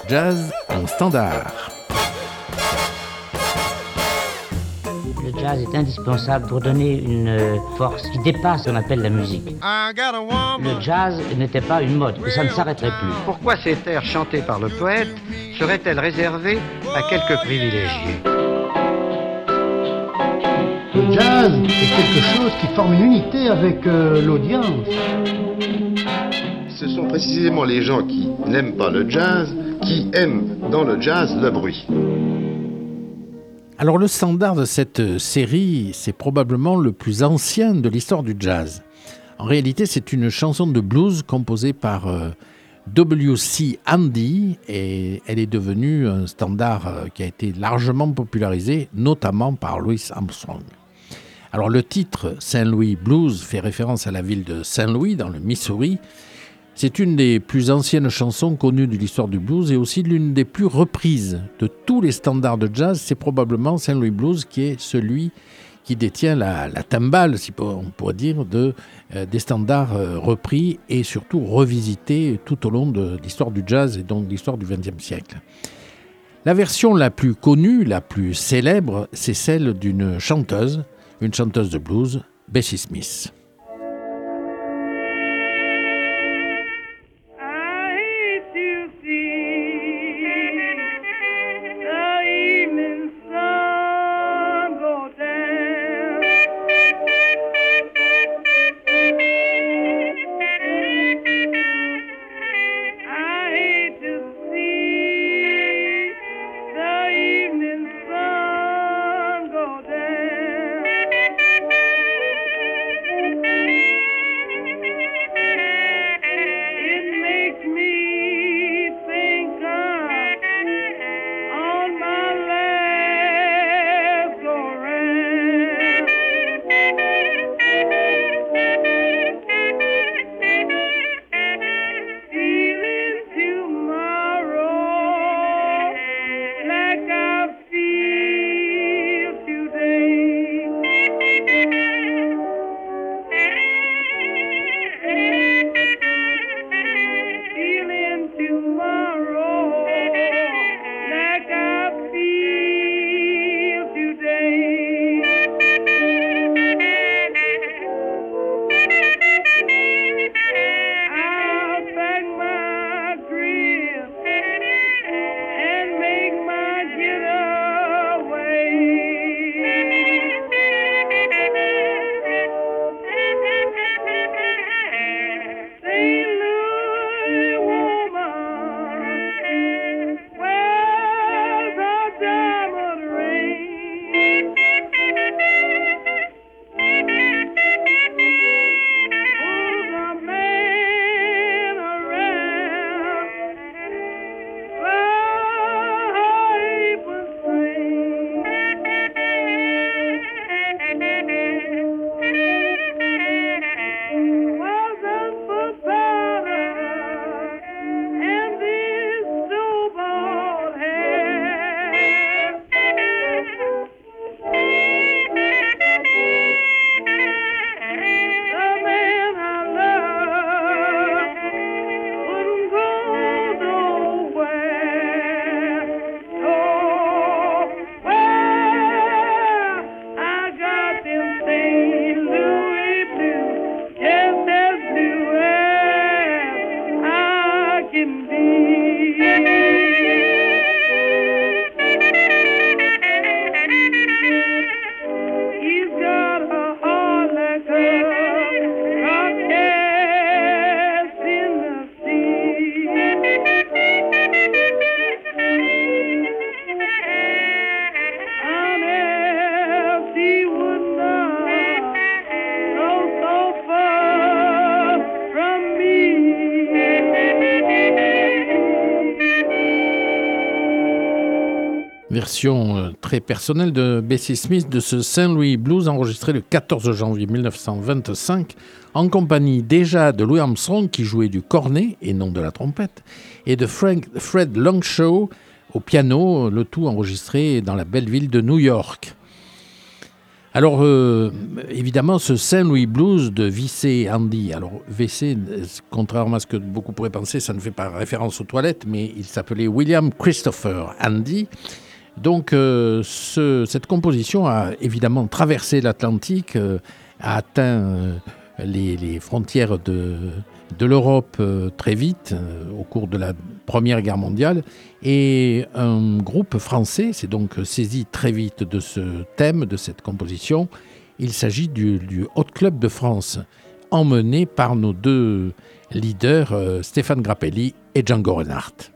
jazz en standard. Le jazz est indispensable pour donner une force qui dépasse ce qu'on appelle la musique. Le jazz n'était pas une mode, et ça ne s'arrêterait plus. Pourquoi ces airs chantés par le poète seraient-elles réservées à quelques privilégiés ? Le jazz est quelque chose qui forme une unité avec l'audience. Ce sont précisément les gens qui n'aiment pas le jazz qui aiment dans le jazz le bruit. Alors le standard de cette série, c'est probablement le plus ancien de l'histoire du jazz. En réalité, c'est une chanson de blues composée par W.C. Handy et elle est devenue un standard qui a été largement popularisé, notamment par Louis Armstrong. Alors le titre Saint Louis Blues fait référence à la ville de Saint-Louis dans le Missouri. C'est une des plus anciennes chansons connues de l'histoire du blues et aussi l'une des plus reprises de tous les standards de jazz. C'est probablement Saint Louis Blues qui est celui qui détient la timbale, si on pourrait dire, des standards repris et surtout revisités tout au long de l'histoire du jazz et donc de l'histoire du XXe siècle. La version la plus connue, la plus célèbre, c'est celle d'une chanteuse, une chanteuse de blues, Bessie Smith. Version très personnelle de Bessie Smith de ce Saint Louis Blues enregistré le 14 janvier 1925 en compagnie déjà de Louis Armstrong qui jouait du cornet et non de la trompette et de Fred Longshaw au piano, le tout enregistré dans la belle ville de New York. Alors, évidemment, ce Saint-Louis Blues de V.C. Handy. Alors, V.C., contrairement à ce que beaucoup pourraient penser, ça ne fait pas référence aux toilettes, mais il s'appelait William Christopher Handy. Donc, cette composition a évidemment traversé l'Atlantique, a atteint les frontières de l'Europe très vite, au cours de la Première Guerre mondiale. Et un groupe français s'est donc saisi très vite de ce thème, de cette composition. Il s'agit du Hot Club de France, emmené par nos deux leaders, Stéphane Grappelli et Django Reinhardt.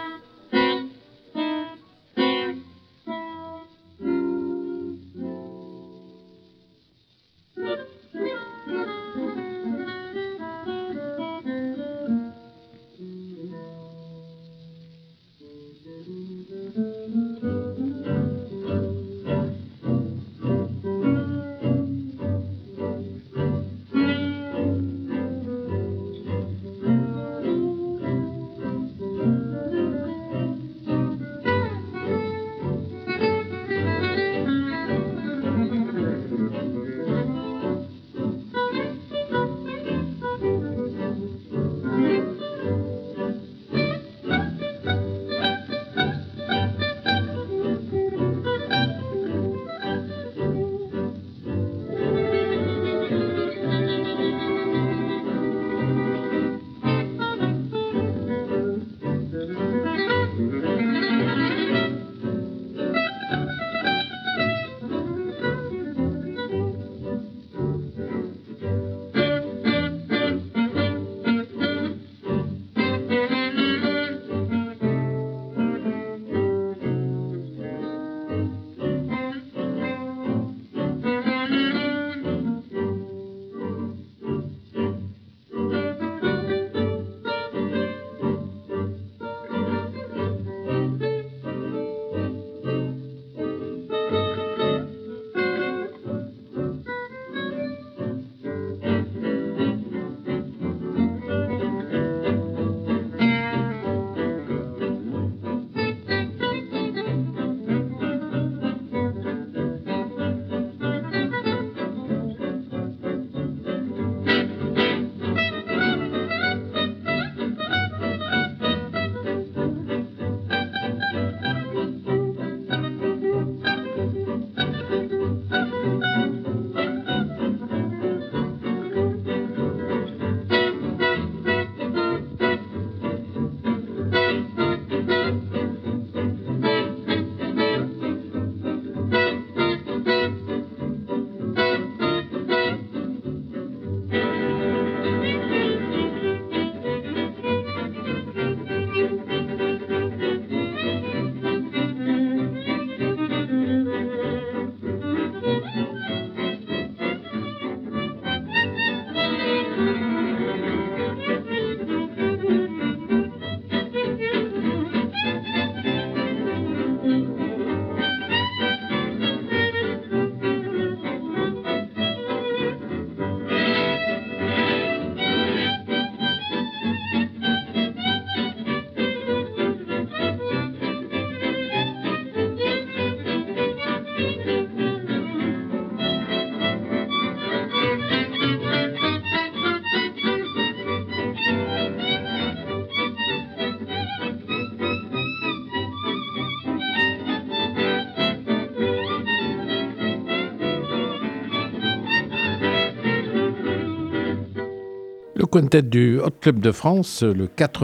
Le quintet du Hot Club de France, le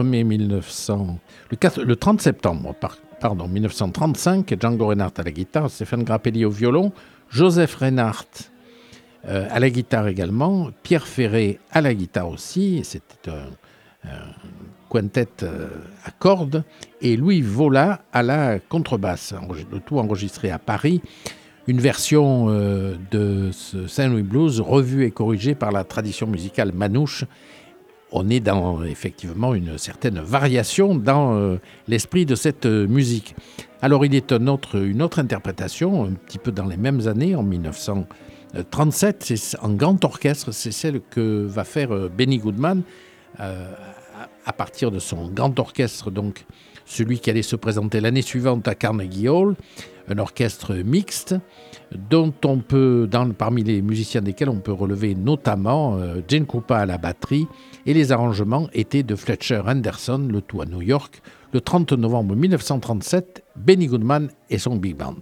30 septembre 1935, Django Reinhardt à la guitare, Stéphane Grappelli au violon, Joseph Reinhardt à la guitare également, Pierre Ferré à la guitare aussi, c'était un quintet à cordes, et Louis Vola à la contrebasse, le tout enregistré à Paris. Une version de ce Saint-Louis Blues revue et corrigée par la tradition musicale manouche. On est dans effectivement une certaine variation dans l'esprit de cette musique. Alors il est une autre interprétation, un petit peu dans les mêmes années, en 1937, c'est en grand orchestre, c'est celle que va faire Benny Goodman à partir de son grand orchestre, donc celui qui allait se présenter l'année suivante à Carnegie Hall, un orchestre mixte dont on peut, parmi les musiciens desquels on peut relever notamment Gene Krupa à la batterie, et les arrangements étaient de Fletcher Henderson, le tout à New York, le 30 novembre 1937, Benny Goodman et son Big Band.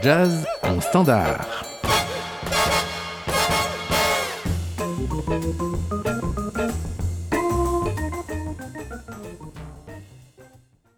jazz en standard.